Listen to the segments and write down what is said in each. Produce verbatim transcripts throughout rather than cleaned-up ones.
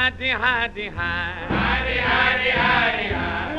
hidey, hidey, hide. Hidey, hidey, hidey, hide.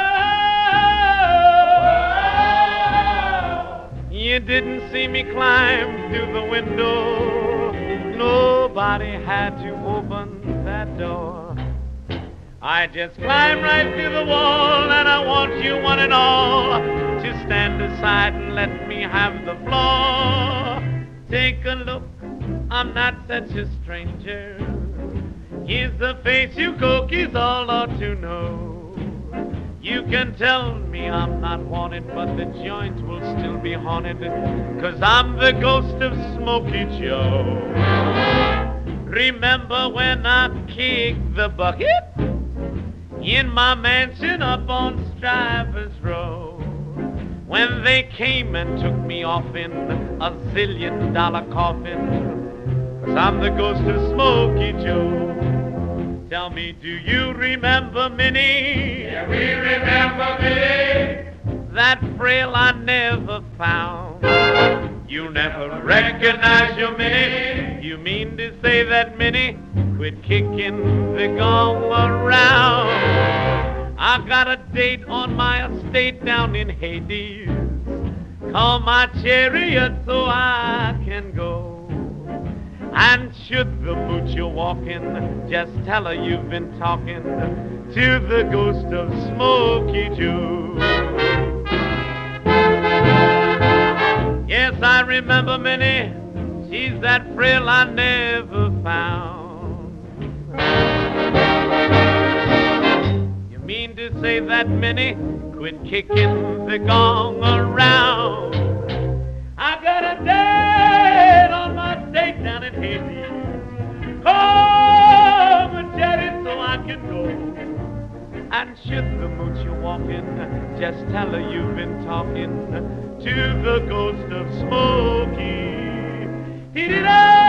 Whoa! You didn't see me climb through the window. Nobody had to open that door. I just climbed right through the wall, and I want you one and all to stand aside and let me have the floor. Take a look, I'm not such a stranger. Here's the face you cookies all ought to know. You can tell me I'm not wanted, but the joint will still be haunted, 'cause I'm the ghost of Smokey Joe. Remember when I kicked the bucket in my mansion up on Strivers Row, when they came and took me off in a zillion dollar coffin, 'cause I'm the ghost of Smokey Joe. Tell me, do you remember Minnie? Yeah, we remember Minnie. That frail I never found. You never recognize your Minnie. You mean to say that Minnie quit kicking the gong around? I got a date on my estate down in Hades. Call my chariot so I can go. And should the mooch you're walking, just tell her you've been talking to the ghost of Smokey Joe. Yes, I remember Minnie. She's that frail I never found. You mean to say that Minnie quit kicking the gong around? I got a date on my date down in Hades. Call my daddy so I can go. And should the mooch you're walking, just tell her you've been talking to the ghost of Smokey. He did